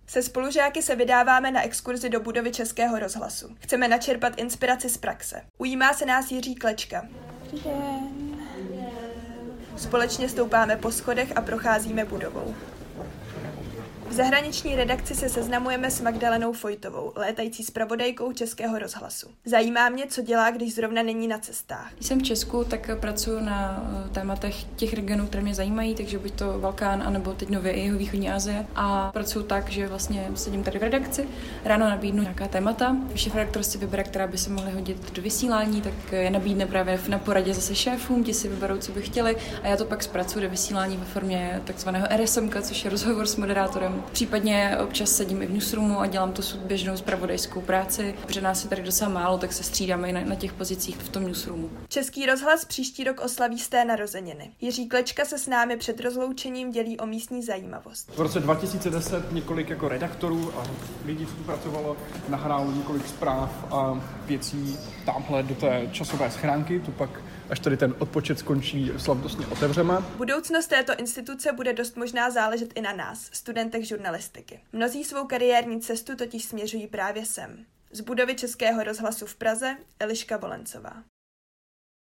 Se spolužáky se vydáváme na exkurzi do budovy Českého rozhlasu. Chceme načerpat inspiraci z praxe. Ujímá se nás Jiří Klečka. Společně stoupáme po schodech a procházíme budovou. V zahraniční redakci se seznamujeme s Magdalenou Fojtovou, létající zpravodajkou Českého rozhlasu. Zajímá mě, co dělá, když zrovna není na cestách. Když jsem v Česku, tak pracuji na tématech těch regionů, které mě zajímají, takže buď to Balkán, anebo teď nově i jihovýchodní Asie. A pracuji tak, že vlastně sedím tady v redakci, ráno nabídnu nějaká témata. Šéfredaktor si vybere, která by se mohly hodit do vysílání, tak je nabídne právě na poradě zase šéfům, ti si vyberou, co by chtěli, a já to pak zpracuji do vysílání ve formě takzvaného RSMka, což je rozhovor s moderátorem. Případně občas sedím i v newsroomu a dělám to běžnou zpravodajskou práci. Protože nás je tady docela málo, tak se střídáme i na těch pozicích v tom newsroomu. Český rozhlas příští rok oslaví 100. narozeniny. Jiří Klečka se s námi před rozloučením dělí o místní zajímavost. V roce 2010 několik jako redaktorů a lidí, co tu pracovalo, nahrálo několik zpráv a věcí tamhle do té časové schránky. Tu pak, až tady ten odpočet skončí, slavnostně otevřeme. Budoucnost této instituce bude dost možná záležet i na nás, studentech žurnalistiky. Mnozí svou kariérní cestu totiž směřují právě sem. Z budovy Českého rozhlasu v Praze Eliška Volencová.